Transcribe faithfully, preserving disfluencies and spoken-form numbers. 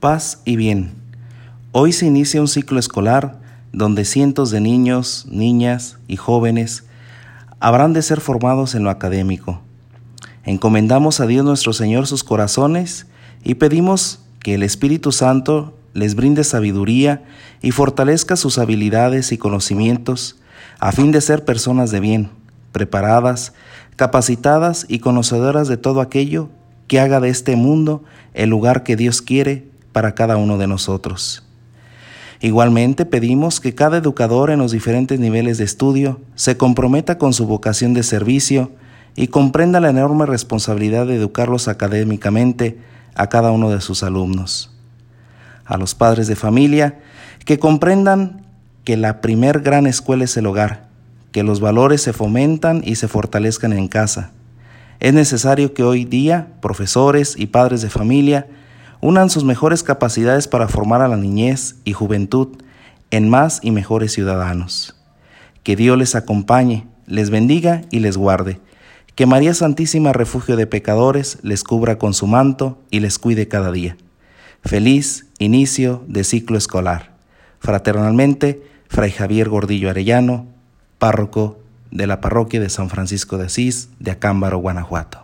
Paz y bien. Hoy se inicia un ciclo escolar donde cientos de niños, niñas y jóvenes habrán de ser formados en lo académico. Encomendamos a Dios nuestro Señor sus corazones y pedimos que el Espíritu Santo les brinde sabiduría y fortalezca sus habilidades y conocimientos a fin de ser personas de bien, preparadas, capacitadas y conocedoras de todo aquello que haga de este mundo el lugar que Dios quiere para cada uno de nosotros. Igualmente pedimos que cada educador en los diferentes niveles de estudio se comprometa con su vocación de servicio y comprenda la enorme responsabilidad de educarlos académicamente a cada uno de sus alumnos. A los padres de familia, que comprendan que la primer gran escuela es el hogar, que los valores se fomentan y se fortalezcan en casa. Es necesario que hoy día profesores y padres de familia unan sus mejores capacidades para formar a la niñez y juventud en más y mejores ciudadanos. Que Dios les acompañe, les bendiga y les guarde. Que María Santísima, refugio de pecadores, les cubra con su manto y les cuide cada día. Feliz inicio de ciclo escolar. Fraternalmente, Fray Javier Gordillo Arellano, párroco de la parroquia de San Francisco de Asís de Acámbaro, Guanajuato.